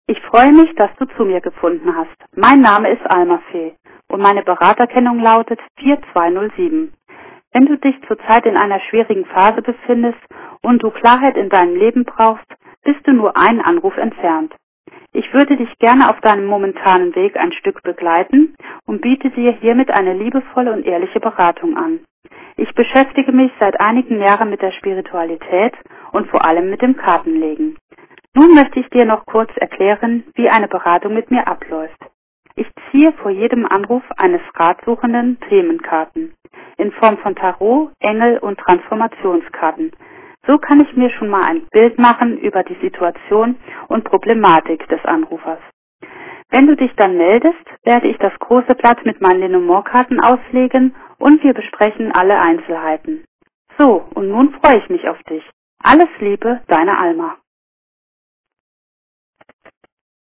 Ich freue mich, dass du zu mir gefunden hast. Mein Name ist Alma Fee und meine Beraterkennung lautet 4207. Wenn du dich zurzeit in einer schwierigen Phase befindest und du Klarheit in deinem Leben brauchst, bist du nur einen Anruf entfernt. Ich würde dich gerne auf deinem momentanen Weg ein Stück begleiten und biete dir hiermit eine liebevolle und ehrliche Beratung an. Ich beschäftige mich seit einigen Jahren mit der Spiritualität und vor allem mit dem Kartenlegen. Nun möchte ich dir noch kurz erklären, wie eine Beratung mit mir abläuft. Ich ziehe vor jedem Anruf eines Ratsuchenden Themenkarten in Form von Tarot, Engel und Transformationskarten. So kann ich mir schon mal ein Bild machen über die Situation und Problematik des Anrufers. Wenn du dich dann meldest, werde ich das große Blatt mit meinen Lenormand-Karten auslegen und wir besprechen alle Einzelheiten. So, und nun freue ich mich auf dich. Alles Liebe, deine Alma.